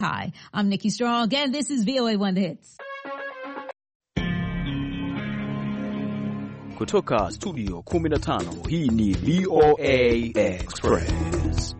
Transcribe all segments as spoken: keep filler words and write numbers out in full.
Hi, I'm Nikki Strong, and this is V O A One The Hits. Kutoka studio kumi na tano, hii ni V O A Express.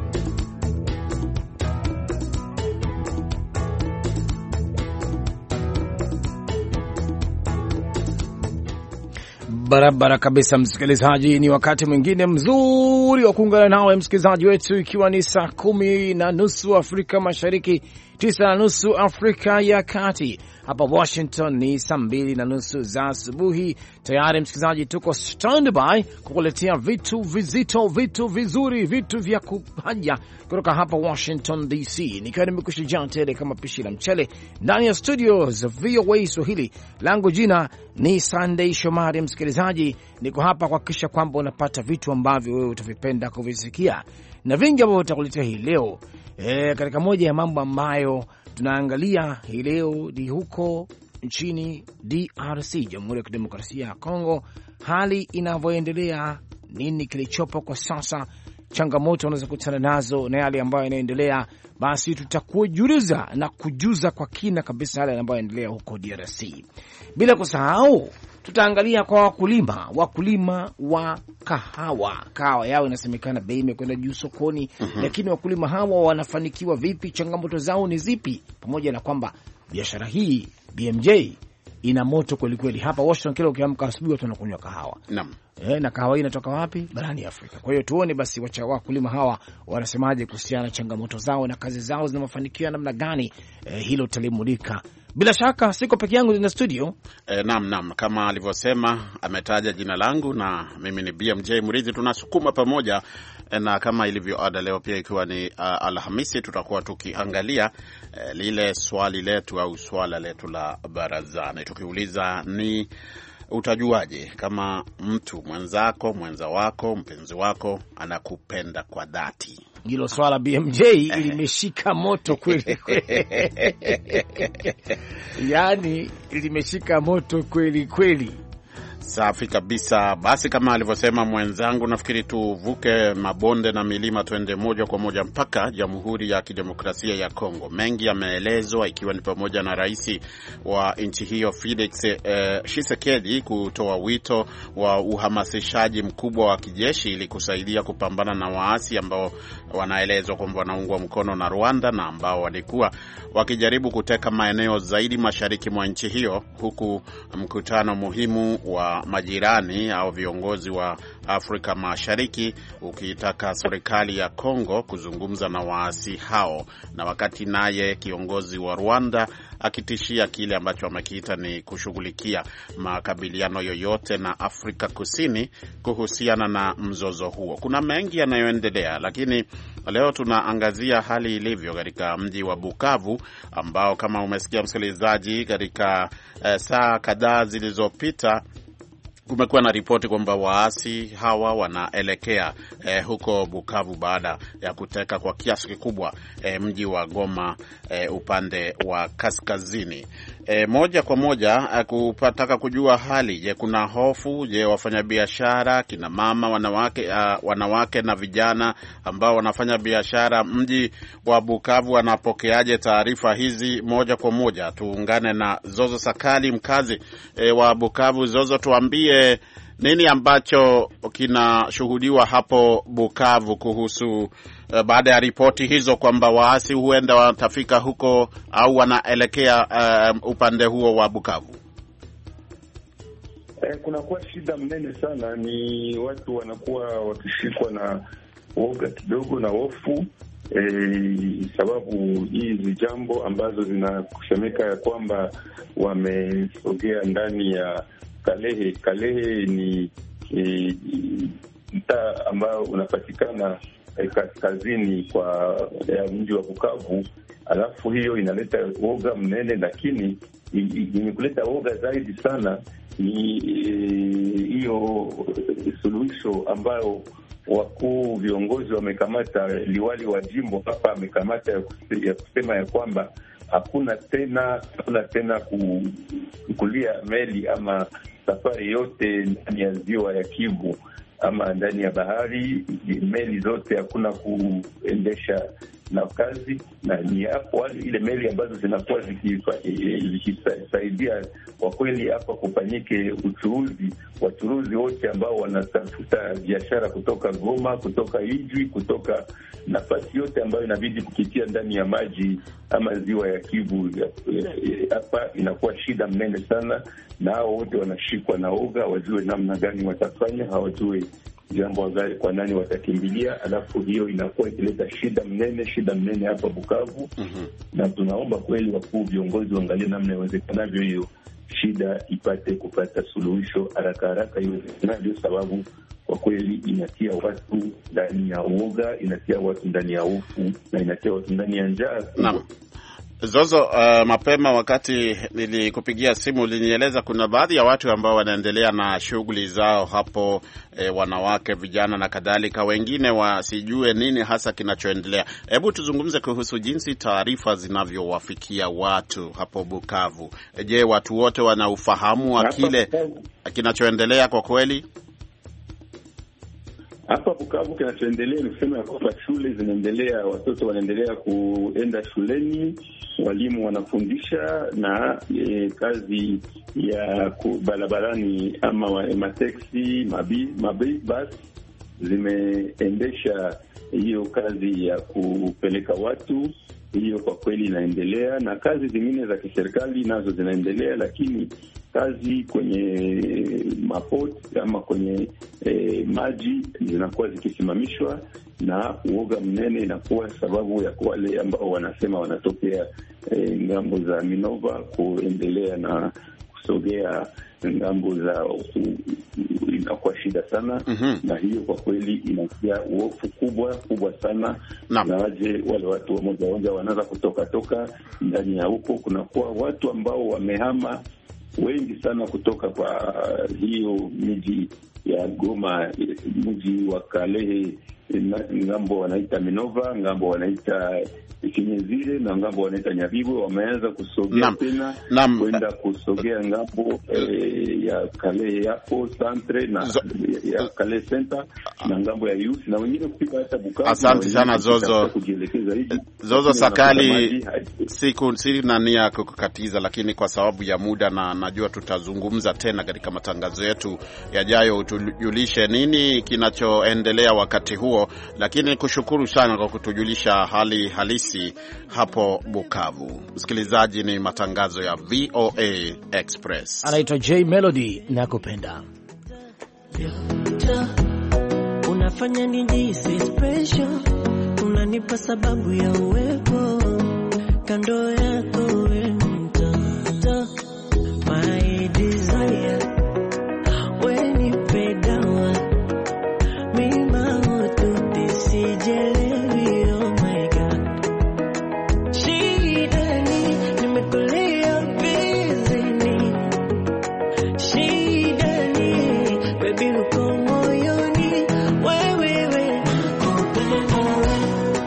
Barabara kabisa, msikilizaji, ni wakati mwingine mzuri wa kuungana nawe msikilizaji wetu, ikiwa ni saa kumi na nusu Afrika Mashariki, tisa na nusu Afrika ya Kati. Hapa Washington ni saa mbili na nusu za asubuhi. Tayari msikilizaji, tuko standby kukuletea vitu vizito, vitu vizuri, vitu vya kuhaja kutoka hapa Washington D C. Nikiwa nimekushijaa tele kama pishi la mchele ndani ya studio za V O A Swahili. Langu jina ni Sunday Shomari. Msikilizaji, niko hapa kuhakikisha kwamba unapata vitu ambavyo wewe utavipenda kuvisikia na vingi ambavyo utakuletea hii leo. E, katika moja ya mambo ambayo tunaangalia hii leo ni huko nchini D R C, Jamhuri ya Kidemokrasia ya Kongo, hali inavyoendelea, nini kilichopo kwa sasa, changamoto unazokutana nazo na yale ambayo yanaendelea. Basi tutakujuliza na kujuza kwa kina kabisa yale ambayo yanaendelea huko D R C. Bila kusahau tutaangalia kwa wakulima, wakulima wa kahawa. Kahawa yao inasemekana bei imekwenda juu sokoni, mm -hmm. Lakini wakulima hawa wanafanikiwa vipi? Changamoto zao ni zipi? Pamoja na kwamba biashara hii B M J ina moto kweli kweli. Hapa Washington kila ukiamka asubuhi watu wanakunywa kahawa. Naam. Eh, na kahawa hii inatoka wapi? Barani Afrika. Kwa hiyo tuone basi wacha wakulima hawa wanasemaje kuhusiana na changamoto zao na kazi zao zina mafanikio namna gani. Eh, hilo talimulika. Bila shaka siko peke yangu ndani studio. E, naam naam, kama alivyosema ametaja jina langu na mimi ni B M J Murithi. Tunasukuma pamoja, na kama ilivyo ada leo pia ikiwa ni uh, Alhamisi, tutakuwa tukiangalia uh, lile swali letu au swala letu la barazani, tukiuliza ni utajuaje kama mtu mwenzako, mwenza wako, mpenzi wako anakupenda kwa dhati? Hilo swala B M J ilimeshika moto kweli kweli. Yaani ilimeshika moto kweli kweli. Safi kabisa. Basi kama alivyosema mwenzangu, nafikiri tuvuke mabonde na milima tuende moja kwa moja mpaka Jamhuri ya Kidemokrasia ya Kongo. Mengi yameelezwa, ikiwa ni pamoja na rais wa nchi hiyo Felix eh, Tshisekedi kutoa wito wa uhamasishaji mkubwa wa kijeshi ili kusaidia kupambana na waasi ambao wanaelezwa kwamba wanaungwa mkono na Rwanda na ambao walikuwa wakijaribu kuteka maeneo zaidi mashariki mwa nchi hiyo, huku mkutano muhimu wa majirani au viongozi wa Afrika Mashariki ukitaka serikali ya Kongo kuzungumza na waasi hao, na wakati naye kiongozi wa Rwanda akitishia kile ambacho amekiita ni kushughulikia makabiliano yoyote na Afrika Kusini kuhusiana na mzozo huo. Kuna mengi yanayoendelea, lakini leo tunaangazia hali ilivyo katika mji wa Bukavu ambao kama umesikia msikilizaji, katika eh, saa kadhaa zilizopita kumekuwa na ripoti kwamba waasi hawa wanaelekea eh, huko Bukavu baada ya kuteka kwa kiasi kikubwa eh, mji wa Goma eh, upande wa kaskazini. E, moja kwa moja kupataka kujua hali. Je, kuna hofu? Je, wafanyabiashara, kina mama, wanawake uh, wanawake na vijana ambao wanafanya biashara mji wa Bukavu wanapokeaje taarifa hizi? Moja kwa moja tuungane na Zozo Sakali, mkazi e, wa Bukavu. Zozo, tuambie nini ambacho kinashuhudiwa hapo Bukavu kuhusu uh, baada ya ripoti hizo kwamba waasi huenda watafika huko au wanaelekea uh, upande huo wa Bukavu? Eh, kunakuwa shida mnene sana, ni watu wanakuwa wakishikwa na woga kidogo na hofu eh, sababu hizi jambo ambazo zinakusemeka ya kwamba wamesogea ndani ya Kalehe. Kalehe ni e, mtaa ambao unapatikana e, kaskazini kwa ya mji wa Bukavu. Alafu hiyo inaleta woga mnene, lakini yenye kuleta woga zaidi sana ni hiyo e, suluhisho ambayo wakuu viongozi wamekamata. Liwali wa jimbo hapa amekamata ya, ya kusema ya kwamba hakuna tena hakuna tena kukulia meli ama safari yote ndani ya ziwa ya Kivu ama ndani ya bahari. Meli zote hakuna kuendesha na kazi, na ni hapo ile meli ambazo zinakuwa zikisaidia kwa kweli hapa kufanyike uchuuzi. Wachuruzi wote ambao wanatafuta biashara kutoka Goma, kutoka Ijwi, kutoka nafasi yote ambayo inabidi kupitia ndani ya maji ama ziwa ya Kivu, hapa inakuwa shida mnene sana, na hao wote wanashikwa na oga, wajue namna gani watafanya, hawajue jambo gani kwa nani watakimbilia. Alafu hiyo inakuwa ikileta shida mnene shida mnene hapa Bukavu. Mm-hmm. Na tunaomba kweli wakuu viongozi waangalie namna iwezekanavyo hiyo shida ipate kupata suluhisho haraka haraka iwezekanavyo, sababu kwa kweli inatia watu ndani ya uoga, inatia watu ndani ya hofu, na inatia watu ndani ya njaa. Naam. Zozo, uh, mapema wakati nilikupigia simu ulinieleza kuna baadhi ya watu ambao wanaendelea na shughuli zao hapo, eh, wanawake, vijana na kadhalika, wengine wasijue nini hasa kinachoendelea. Hebu tuzungumze kuhusu jinsi taarifa zinavyowafikia watu hapo Bukavu. Je, watu wote wana ufahamu wa kile kinachoendelea kwa kweli? Hapa Bukavu kinachoendelea ni kusema kwamba shule zinaendelea, watoto wanaendelea kuenda shuleni, walimu wanafundisha, na e, kazi ya barabarani ama mateksi, mabi, mabi, bus zimeendesha hiyo kazi ya kupeleka watu. Hiyo kwa kweli inaendelea, na kazi zingine za kiserikali nazo zinaendelea, lakini kazi kwenye mapoti ama kwenye eh, maji zinakuwa zikisimamishwa, na uoga mnene inakuwa sababu ya wale ambao wanasema wanatokea eh, ngambo za Minova kuendelea na kusogea ngambo za inakuwa shida sana. Mm-hmm. Na hiyo kwa kweli inatia uofu kubwa kubwa sana. Na waje wale watu wamoja wamoja wanaanza kutoka toka ndani ya huko, kunakuwa watu ambao wamehama wengi sana kutoka kwa hiyo miji ya Goma, mji wa Kalehe, ngambo wanaita Minova, ngambo wanaita Kinyezire, na ngambo wanaita Nyabibu, wameanza kusogea tena kwenda kusogea ngambo eh, ya Kalehe hapo Centre na Zo, ya Kalehe Center na ngambo ya Yusi, na wengine kupika hata Bukavu. Asante sana Zozo. Zozo Sakali, siku sina nia kukukatiza, lakini kwa sababu ya muda na najua tutazungumza tena katika matangazo yetu yajayo, utujulishe nini kinachoendelea wakati huo, lakini kushukuru sana kwa kutujulisha hali halisi hapo Bukavu. Msikilizaji, ni matangazo ya V O A Express. Anaitwa J Melody, nakupenda. Unafanya nijisi special, unanipa sababu ya uwepo kando yako wewe mtoto, my desire, when you pay down mimi mautu tisijelewi, oh my God. Shidani nimekulia bizini, shidani baby uko moyoni, wewe wewe nakupenda wewe,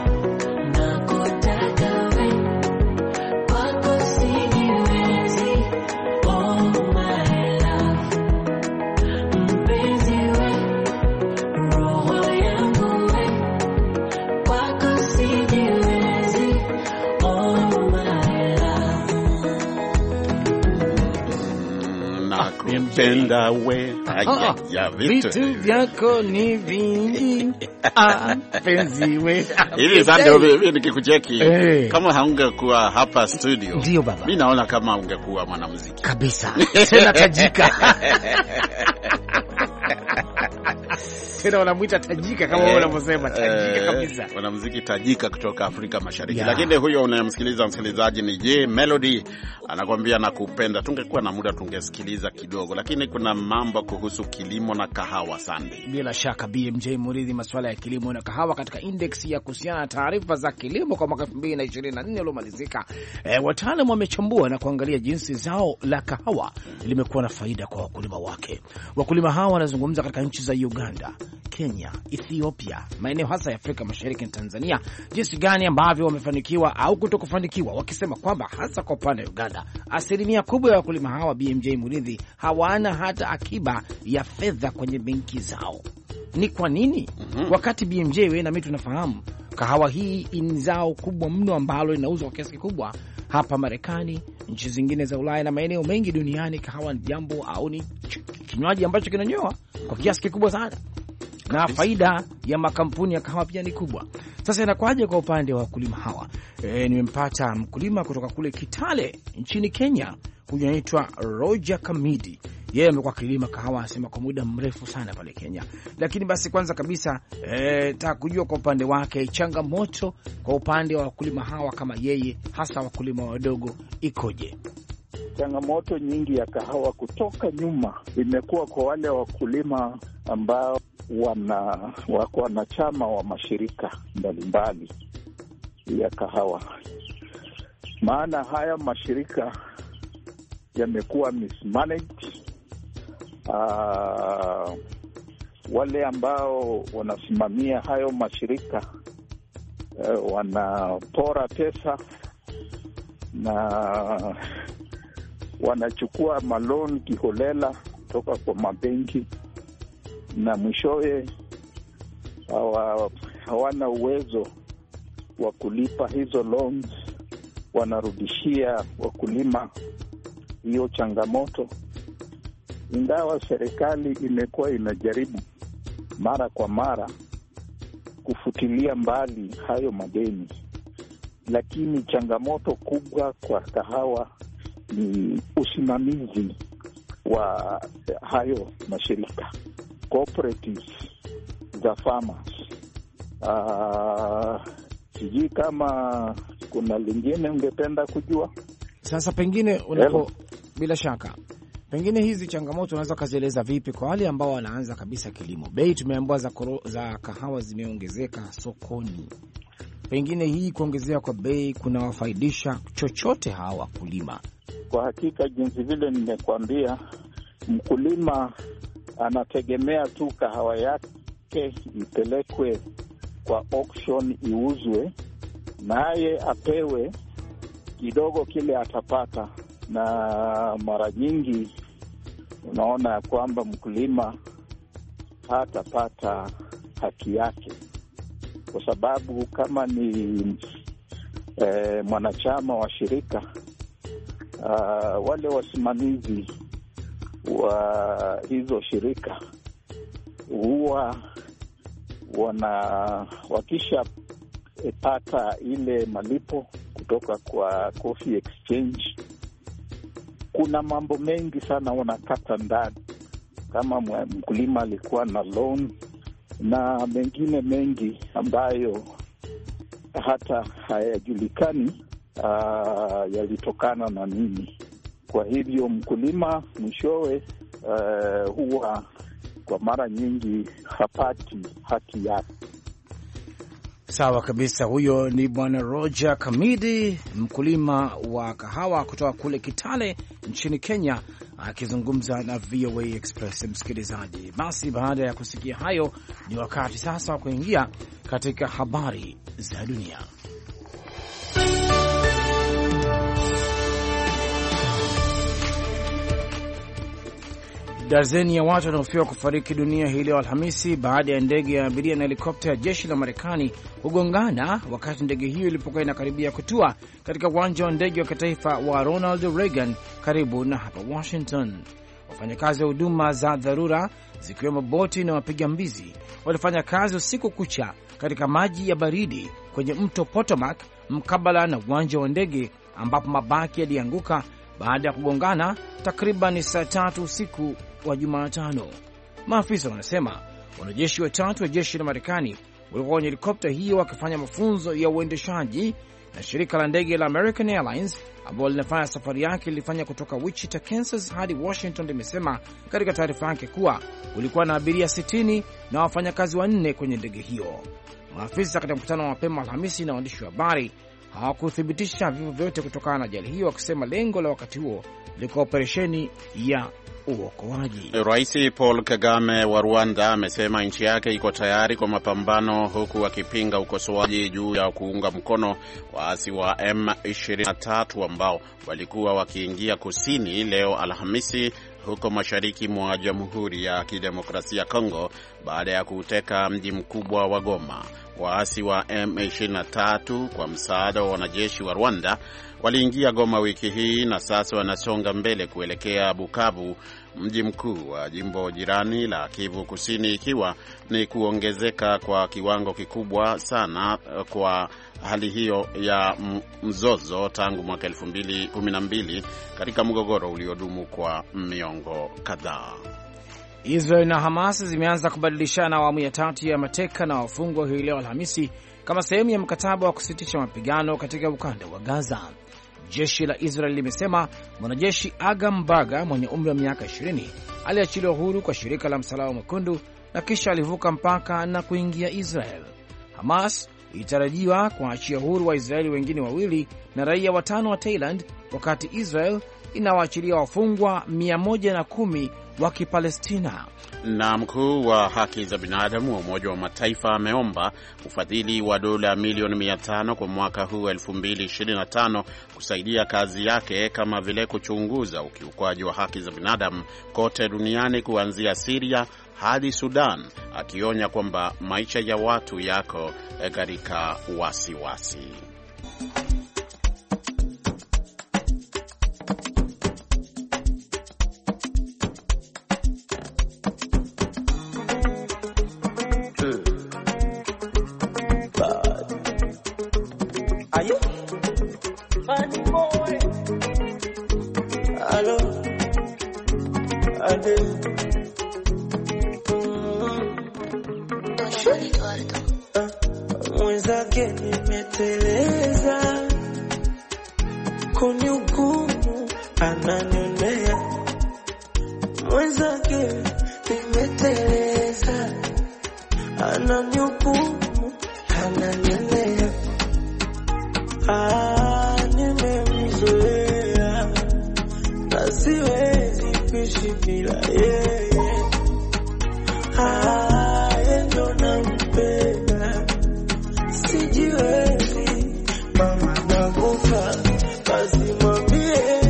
nakutaka wewe, kwako sijiwezi, oh my love, mpenzi wewe, roho yangu wewe, kwako sijiwezi, oh my love. Nakupenda we, ya vitu vyako ni vingi, ah, penzi we. Hivi sasa hivi nikikucheki, hey, kama haungekuwa hapa studio, ndio baba, mimi naona kama ungekuwa mwanamuziki kabisa, tena tajika. Tena wanamuita tajika kama wao wanavyosema, tajika kabisa. Wanamuziki tajika kutoka Afrika Mashariki. Yeah. Lakini huyo unayemsikiliza msikilizaji ni J Melody, anakuambia nakupenda. Tungekuwa na muda tungesikiliza kidogo, lakini kuna mambo kuhusu kilimo na kahawa Sunday. Bila shaka B M J Muridhi, masuala ya kilimo na kahawa katika index ya kuhusiana na taarifa za kilimo kwa mwaka elfu mbili na ishirini na nne uliomalizika. E, wataalamu wamechambua na kuangalia jinsi zao la kahawa limekuwa na faida kwa wakulima wake. Wakulima hawa wanazungumza katika nchi za Uganda, Kenya, Ethiopia, maeneo hasa ya Afrika Mashariki na Tanzania, jinsi gani ambavyo wamefanikiwa au kutokufanikiwa, wakisema kwamba hasa kwa upande wa Uganda asilimia kubwa ya wakulima hawa B M J Muridhi hawana hata akiba ya fedha kwenye benki zao. Ni kwa nini? Mm-hmm. Wakati B M J wewe na mimi tunafahamu Kahawa hii ni zao kubwa mno ambalo linauzwa kwa kiasi kikubwa hapa Marekani, nchi zingine za Ulaya na maeneo mengi duniani. Kahawa ni jambo au ni kinywaji ambacho kinanywewa kwa kiasi kikubwa sana, na faida ya makampuni ya kahawa pia ni kubwa. Sasa inakwaje kwa upande wa wakulima hawa? E, nimempata mkulima kutoka kule Kitale nchini Kenya, huyu anaitwa Roger Kamidi. Yeye amekuwa kilima kahawa anasema kwa muda mrefu sana pale Kenya. Lakini basi kwanza kabisa eh taka kujua kwa upande wake changamoto kwa upande wa wakulima hawa kama yeye, hasa wakulima wadogo, ikoje? Changamoto nyingi ya kahawa kutoka nyuma imekuwa kwa wale wakulima ambao wana wako wanachama wa mashirika mbalimbali ya kahawa. Maana haya mashirika yamekuwa mismanaged. Uh, wale ambao wanasimamia hayo mashirika uh, wanapora pesa na wanachukua maloni kiholela kutoka kwa mabenki, na mwishowe hawa, hawana uwezo wa kulipa hizo loans, wanarudishia wakulima hiyo changamoto. Ingawa serikali imekuwa inajaribu mara kwa mara kufutilia mbali hayo madeni, lakini changamoto kubwa kwa kahawa ni usimamizi wa hayo mashirika, cooperatives za farmers. Uh, sijui kama kuna lingine ungependa kujua. Sasa pengine unapo, bila shaka pengine hizi changamoto unaweza kazieleza vipi kwa wale ambao wanaanza kabisa kilimo? Bei tumeambiwa za, za kahawa zimeongezeka sokoni. Pengine hii kuongezea kwa bei kuna wafaidisha chochote hawa wakulima? Kwa hakika jinsi vile nimekuambia, mkulima anategemea tu kahawa yake ipelekwe kwa auction iuzwe, naye apewe kidogo kile atapata. Na mara nyingi unaona ya kwamba mkulima hatapata haki yake, kwa sababu kama ni eh, mwanachama wa shirika, uh, wale wasimamizi wa hizo shirika huwa wana wakisha pata ile malipo kutoka kwa Coffee Exchange, kuna mambo mengi sana wanakata ndani, kama mkulima alikuwa na loan na mengine mengi ambayo hata hayajulikani uh, yalitokana na nini. Kwa hivyo mkulima mwishowe uh, huwa kwa mara nyingi hapati haki yake. Sawa kabisa. Huyo ni Bwana Roger Kamidi, mkulima wa kahawa kutoka kule Kitale nchini Kenya, akizungumza na V O A Express. Msikilizaji, basi baada ya kusikia hayo, ni wakati sasa wa kuingia katika habari za dunia. Dazeni ya watu wanaofiwa kufariki dunia hii leo Alhamisi baada ya ndege ya abiria na helikopta ya jeshi la Marekani kugongana wakati ndege hiyo ilipokuwa inakaribia kutua katika uwanja wa ndege wa kitaifa wa Ronald Reagan karibu na hapa Washington. Wafanyakazi wa huduma za dharura zikiwemo boti na wapiga mbizi walifanya kazi usiku kucha katika maji ya baridi kwenye mto Potomac mkabala na uwanja wa ndege ambapo mabaki yalianguka baada ya kugongana takriban saa tatu usiku wa Jumatano. Maafisa wanasema wanajeshi watatu wa jeshi la Marekani walikuwa kwenye helikopta hiyo wakifanya mafunzo ya uendeshaji, na shirika la ndege la American Airlines ambalo linafanya safari yake lilifanya kutoka Wichita, Kansas hadi Washington limesema katika taarifa yake kuwa kulikuwa na abiria sitini na wafanyakazi wanne kwenye ndege hiyo. Maafisa katika mkutano wa mapema Alhamisi na waandishi wa habari hawakuthibitisha vifo vyote kutokana na ajali hiyo, wakisema lengo la wakati huo lilikuwa operesheni ya uokoaji. Rais Paul Kagame wa Rwanda amesema nchi yake iko tayari kwa mapambano, huku akipinga ukosoaji juu ya kuunga mkono waasi wa M ishirini na tatu ambao walikuwa wakiingia kusini leo Alhamisi huko mashariki mwa Jamhuri ya Kidemokrasia ya Kongo baada ya kuteka mji mkubwa wa Goma. Waasi wa M ishirini na tatu kwa msaada wa wanajeshi wa Rwanda waliingia Goma wiki hii na sasa wanasonga mbele kuelekea Bukavu, mji mkuu wa jimbo jirani la Kivu Kusini, ikiwa ni kuongezeka kwa kiwango kikubwa sana kwa hali hiyo ya mzozo tangu mwaka elfu mbili kumi na mbili katika mgogoro uliodumu kwa miongo kadhaa. Israel na Hamas zimeanza kubadilishana awamu ya tatu ya mateka na wafungwa hii leo Alhamisi kama sehemu ya mkataba wa kusitisha mapigano katika ukanda wa Gaza. Jeshi la Israel limesema mwanajeshi Agam Baga mwenye umri wa miaka ishirini aliachiliwa huru kwa shirika la Msalaba Mwekundu na kisha alivuka mpaka na kuingia Israel. Hamas ilitarajiwa kuachia huru Waisraeli wengine wawili na raia watano wa Thailand, wakati Israel inawaachilia wafungwa mia moja na kumi wa Kipalestina. Na mkuu wa haki za binadamu wa Umoja wa Mataifa ameomba ufadhili wa dola milioni mia tano kwa mwaka huu elfu mbili ishirini na tano kusaidia kazi yake, kama vile kuchunguza ukiukwaji wa haki za binadamu kote duniani kuanzia Syria hadi Sudan, akionya kwamba maisha ya watu yako katika wasiwasi. Mwenzake nimeteleza, kuni hukumu ananionea. Mwenzake nimeteleza, ananihukumu ananionea. Ah, nimemzoea na siwezi kuishi bila yeye. Ah, yeye ndo nampenda, sijiwezi, mama nakufa, basi mwambie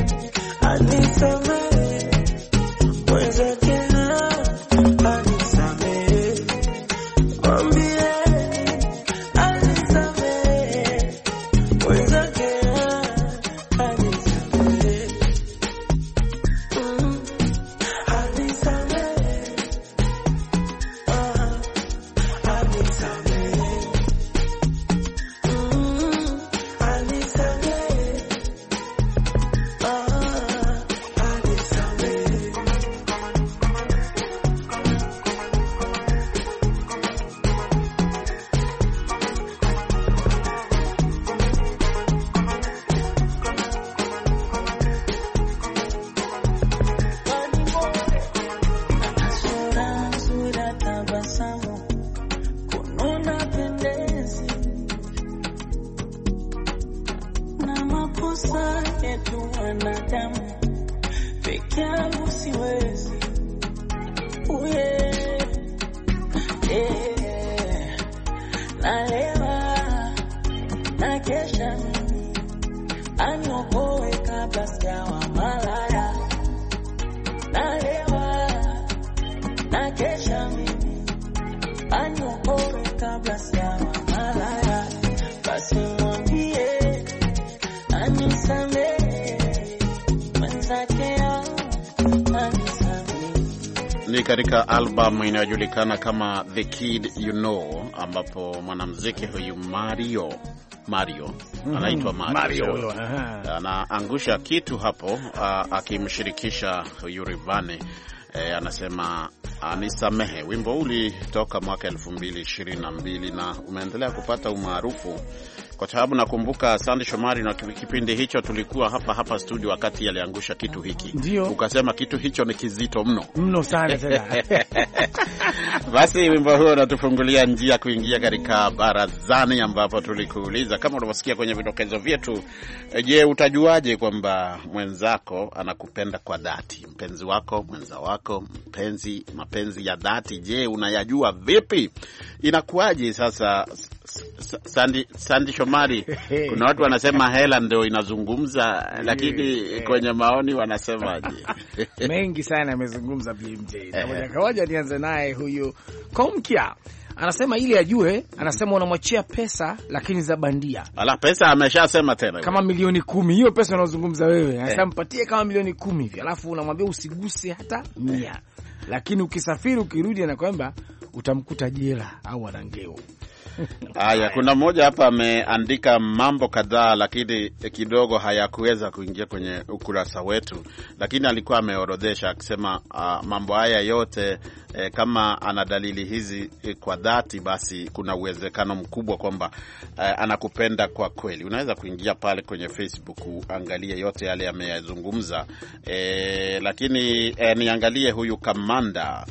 anisamehe. Mwenzake anisamehe, mwambie anisamehe. Mwenzake anisamehe, mm, anisamehe, ah, anisamehe. Ni katika album inayojulikana kama The Kid You Know, ambapo mwanamuziki huyu Mario Mario mm-hmm. anaitwa Mario, Mario. Anaangusha kitu hapo akimshirikisha huyu Rivane. E, anasema anisamehe. Wimbo ulitoka mwaka elfu mbili ishirini na mbili na umeendelea kupata umaarufu kwa sababu nakumbuka Sandy Shomari na kipindi hicho tulikuwa hapa hapa studio wakati aliangusha kitu hiki. Ndiyo. Ukasema kitu hicho ni kizito mno. Mno sana sana. Basi wimbo huo unatufungulia njia kuingia katika barazani, ambapo tulikuuliza kama unavyosikia kwenye vidokezo vyetu, je, utajuaje kwamba mwenzako anakupenda kwa dhati? Mpenzi wako, mwenza wako, mpenzi, mapenzi ya dhati, je, unayajua vipi? Inakuwaje sasa? Sandy Sandy Shomari, kuna watu wanasema hela ndio inazungumza, lakini kwenye maoni wanasemaje? Mengi sana amezungumza B M J. Na moja kwa moja nianze naye huyu Komkia. anasema ili ajue, anasema unamwachia pesa lakini za bandia. Ala, pesa ameshasema tena. Kama milioni kumi, hiyo pesa unazungumza wewe. Anasema mpatie kama milioni kumi hivi, alafu unamwambia usiguse hata mia. Lakini ukisafiri ukirudi na kwamba utamkuta jela au anangeo. Haya, kuna mmoja hapa ameandika mambo kadhaa, lakini kidogo hayakuweza kuingia kwenye ukurasa wetu, lakini alikuwa ameorodhesha akisema uh, mambo haya yote eh, kama ana dalili hizi eh, kwa dhati, basi kuna uwezekano mkubwa kwamba eh, anakupenda kwa kweli. Unaweza kuingia pale kwenye Facebook uangalie yote yale ameyazungumza, eh, lakini eh, niangalie huyu Kamanda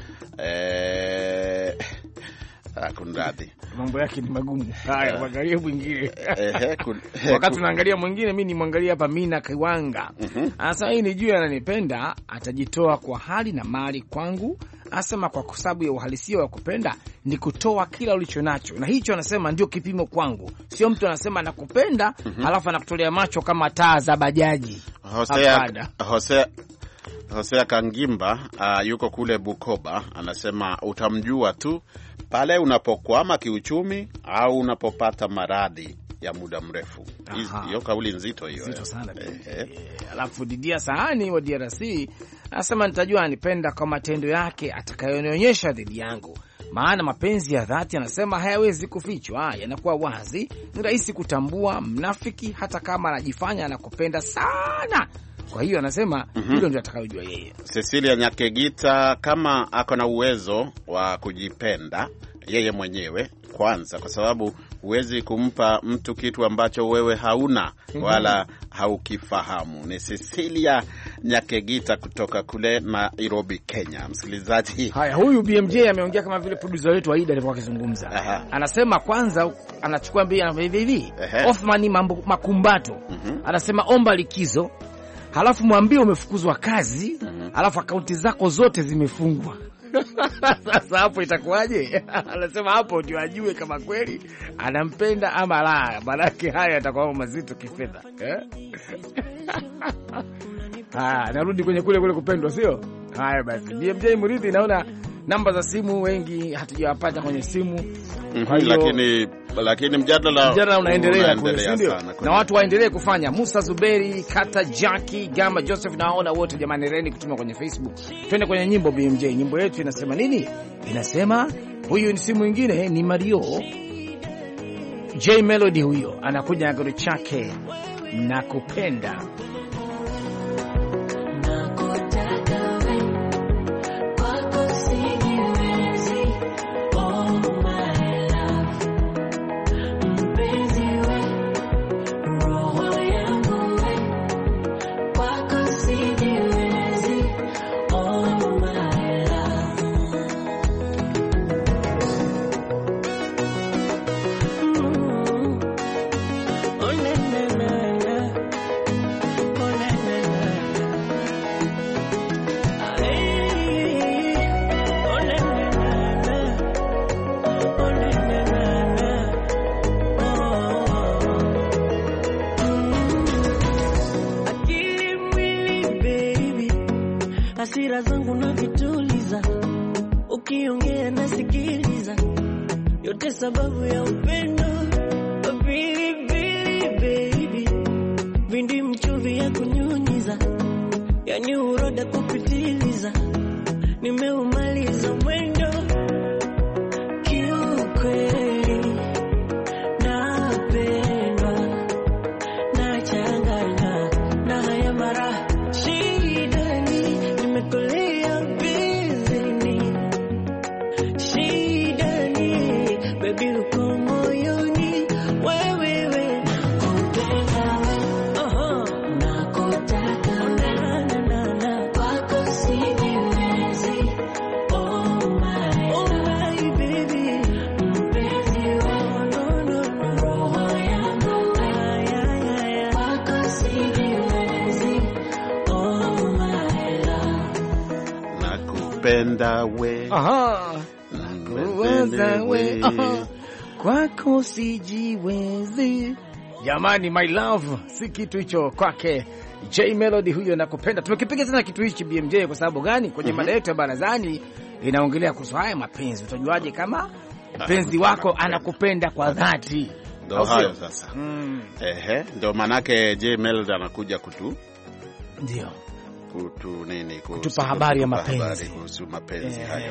eh Kunradhi, mambo yake ni magumu. Haya, mwangalie mwingine. Wakati tunaangalia mwingine, mimi nimwangalia hapa Mina Kiwanga. Anasema hii ni juu ananipenda, atajitoa kwa hali na mali kwangu. Anasema kwa sababu ya uhalisia wa kupenda ni kutoa kila ulicho nacho, na hicho anasema ndio kipimo kwangu. Sio mtu anasema nakupenda mm -hmm. alafu anakutolea macho kama taa za bajaji. Hosea Hosea Hosea Kangimba uh, yuko kule Bukoba, anasema utamjua tu pale unapokwama kiuchumi au unapopata maradhi ya muda mrefu. Hiyo kauli nzito hiyo. Nzito sana. Eh, eh. Alafu Didia Sahani wa D R C anasema nitajua anipenda kwa matendo yake atakayonionyesha dhidi yangu. Maana mapenzi ya dhati anasema hayawezi kufichwa, yanakuwa wazi, ni rahisi kutambua mnafiki hata kama anajifanya anakupenda sana. Kwa hiyo anasema hilo mm -hmm. ndio atakayojua yeye. Cecilia Nyakegita, kama ako na uwezo wa kujipenda yeye mwenyewe kwanza, kwa sababu huwezi kumpa mtu kitu ambacho wewe hauna wala haukifahamu. Ni Cecilia Nyakegita kutoka kule Nairobi, Kenya. Msikilizaji, haya, huyu B M J ameongea kama vile producer wetu Aida alikuwa akizungumza. Anasema kwanza anachukua mbili na hivi hivi. Othman mambo makumbato. Mm -hmm. Anasema omba likizo, halafu mwambie umefukuzwa kazi, mm -hmm. halafu akaunti zako zote zimefungwa. Sasa hapo itakuwaje? Anasema hapo ndio ajue kama kweli anampenda ama la. Baraka haya atakuwa mazito kifedha. Eh? Ah, narudi kwenye kule kule kupendwa, sio? Haya basi. B M J Muridhi, naona namba za simu wengi hatujawapata kwenye simu. Mm -hmm, lakini lakini mjadala mjadala unaendelea kule, ndio. Na watu waendelee kufanya. Musa Zuberi, Kata Jackie, Gama Joseph, naona wote jamani, reni kutuma kwenye Facebook. Twende kwenye nyimbo B M J. Nyimbo yetu inasema nini? Inasema huyu ni simu nyingine, ni Mario J Melody, huyo anakuja na gari chake nakupenda. Hasira zangu na vituliza, ukiongea nasikiliza, yote sababu ya upendo. Baby, baby, baby, vindi mchuvi ya kunyunyiza, yani uroda kupitiliza, nimeumaliza mwendo. Kiukweli napendwa, nachanganya na haya mara nakupenda we. Aha. Nakupenda we. Kwako sijiwezi. Jamani, my love, si kitu hicho kwake J Melody, huyo nakupenda. Tumekipiga tena kitu hichi B M J kwa sababu gani? Kwenye mm -hmm. mada yetu ya barazani inaongelea kuhusu haya mapenzi. Utajuaje kama mpenzi wako anakupenda kwa dhati. Ndio hayo sasa. Mm. Ehe, ndio manake J Melody anakuja kutu ndio kutu nini kutupa habari ya mapenzi, kuhusu mapenzi hayo.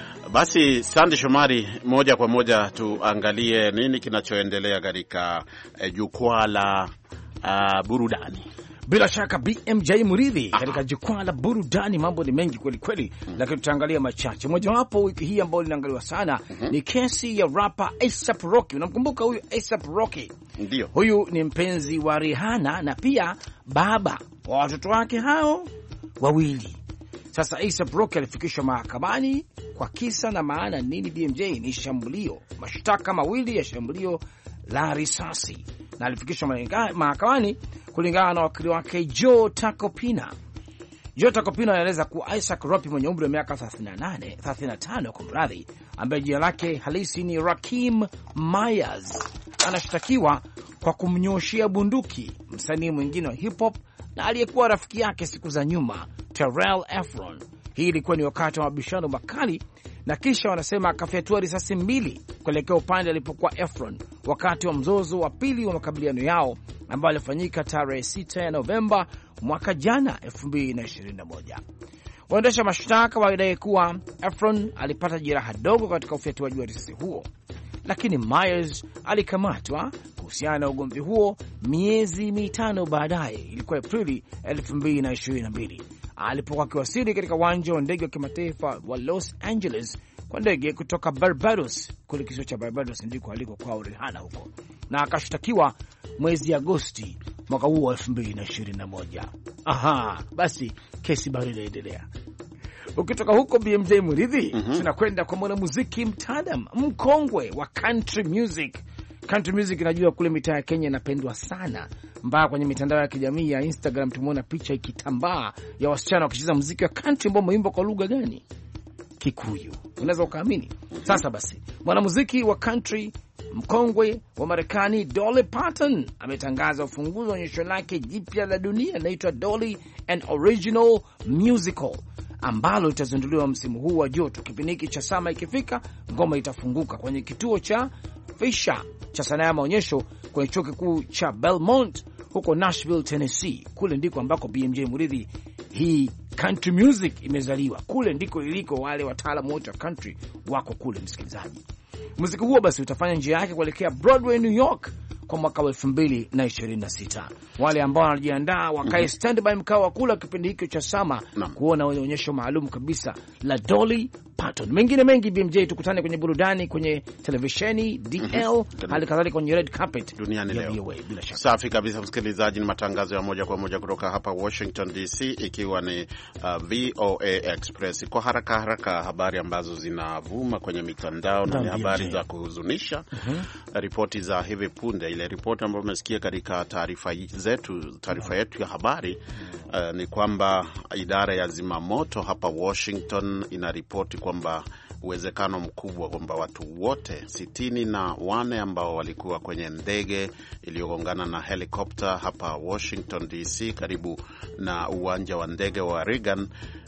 Basi Sandy Shomari, moja kwa moja tuangalie nini kinachoendelea katika eh, jukwaa la uh, burudani. Bila shaka B M J Muridhi, katika jukwaa la burudani mambo ni mengi kweli kweli, mm -hmm. lakini tutaangalia machache. Mojawapo wiki hii ambayo linaangaliwa sana mm -hmm. ni kesi ya rapper A$AP Rocky. Unamkumbuka huyu A$AP Rocky? Ndio. Huyu ni mpenzi wa Rihanna na pia baba wa watoto wake hao wawili. Sasa A$AP Rocky alifikishwa mahakamani kwa kisa na maana nini B M J? Ni shambulio, mashtaka mawili ya shambulio la risasi, na alifikishwa mahakamani kulingana na wakili wake Joe Tacopina. Joe Tacopina anaeleza kuwa A$AP Rocky mwenye umri wa miaka thelathini na nane, thelathini na tano kwa mradhi, ambaye jina lake halisi ni Rakim Myers, anashtakiwa kwa kumnyoshia bunduki msanii mwingine wa hip hop na aliyekuwa rafiki yake siku za nyuma, Terrell Efron. Hii ilikuwa ni wakati wa mabishano makali, na kisha wanasema akafyatua risasi mbili kuelekea upande alipokuwa Efron wakati wa mzozo wa pili wa makabiliano yao ambao alifanyika tarehe sita ya Novemba mwaka jana elfu mbili na ishirini na moja. Waendesha mashtaka walidai kuwa Efron alipata jeraha dogo katika ufyatuaji wa risasi huo, lakini Myers alikamatwa kuhusiana na ugomvi huo miezi mitano baadaye, ilikuwa Aprili elfu mbili na ishirini na mbili, alipokuwa akiwasili katika uwanja wa ndege wa kimataifa wa Los Angeles kwa ndege kutoka Barbados. Kule kisiwa cha Barbados ndiko aliko kwa Rihanna huko, na akashtakiwa mwezi Agosti mwaka huu wa elfu mbili na ishirini na moja. Aha, basi kesi bado inaendelea. Ukitoka huko B M J Muridhi, mm -hmm. tunakwenda kwa mwanamuziki mtaalamu mkongwe wa country music. Country music inajua kule mitaa ya Kenya inapendwa sana, mbaya kwenye mitandao ya kijamii ya Instagram tumeona picha ikitambaa ya wasichana wakicheza muziki wa country ambao umeimba kwa lugha gani? Kikuyu. Unaweza ukaamini? Sasa basi, mwanamuziki wa country mkongwe wa Marekani Dolly Parton ametangaza ufunguzi wa onyesho lake jipya la dunia linaloitwa Dolly an Original Musical, ambalo litazinduliwa msimu huu wa joto. Kipindi hiki cha sama ikifika, ngoma itafunguka kwenye kituo cha Fisher cha sanaa ya maonyesho kwenye chuo kikuu cha Belmont huko Nashville, Tennessee. Kule ndiko ambako B M J Muridhi hii country music imezaliwa. Kule ndiko iliko, wale wataalamu wote wa country wako kule, msikilizaji. Muziki huo basi utafanya njia yake kuelekea Broadway, New York kwa mwaka wa elfu mbili na ishirini na sita. Wale ambao wanajiandaa wakae mm -hmm. standby mkao wa kula kipindi hiki cha sama no. kuona onyesho maalum kabisa la Dolly Parton. Mengine mengi B M J, tukutane kwenye burudani, kwenye televisheni D L, mm -hmm. hali kadhalika kwenye red carpet duniani leo. Safi kabisa msikilizaji, ni matangazo ya moja kwa moja kutoka hapa Washington D C, ikiwa ni uh, V O A Express. Kwa haraka haraka habari ambazo zinavuma kwenye mitandao na habari za kuhuzunisha. mm -hmm. Ripoti za hivi punde, ile ripoti ambayo umesikia katika taarifa zetu, taarifa yetu ya habari uh, ni kwamba idara ya zimamoto hapa Washington inaripoti kwamba uwezekano mkubwa kwamba watu wote sitini na wane ambao walikuwa kwenye ndege iliyogongana na helikopta hapa Washington D C karibu na uwanja wa ndege wa Reagan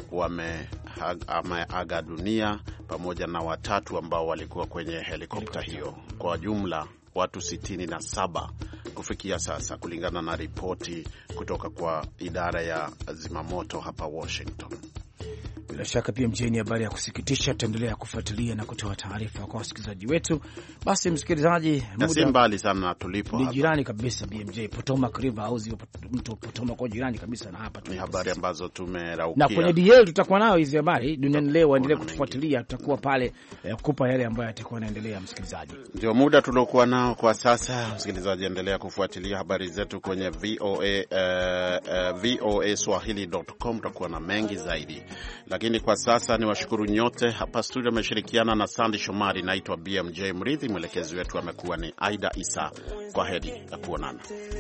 wameaga dunia, pamoja na watatu ambao walikuwa kwenye helikopta hiyo. Kwa jumla watu sitini na saba kufikia sasa, kulingana na ripoti kutoka kwa idara ya zimamoto hapa Washington. Bila shaka pia mjeni, habari ya kusikitisha. Tutaendelea kufuatilia na kutoa taarifa kwa wasikilizaji wetu. Basi msikilizaji, muda si mbali sana tulipo hapa, ni jirani kabisa B M J, Potomac River au zio mto Potomac kwa jirani kabisa na hapa. Ni habari ambazo tumeraukia, na kwenye D L tutakuwa nao hizi habari duniani leo. Waendelee kutufuatilia, tutakuwa pale eh, kukupa yale ambayo yatakuwa yanaendelea. Msikilizaji, ndio muda tuliokuwa nao kwa sasa. Msikilizaji, endelea kufuatilia habari zetu kwenye V O A uh, uh, V O A Swahili dot com, tutakuwa na mengi zaidi. Lakini kwa sasa ni washukuru nyote. Hapa studio ameshirikiana na Sandy Shomari, naitwa B M J Mridhi, mwelekezi wetu amekuwa ni Aida Isa. Kwa heri na kuonana.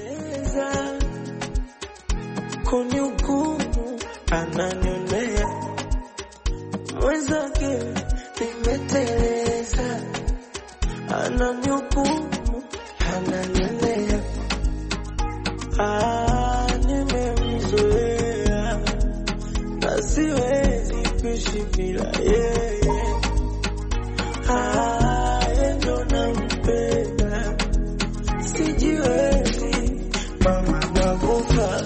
Kunihukumu ananionea mwenzake, nimeteleza. Ananihukumu ananionea, ah, nimemzoea na siwezi kuishi bila yeye.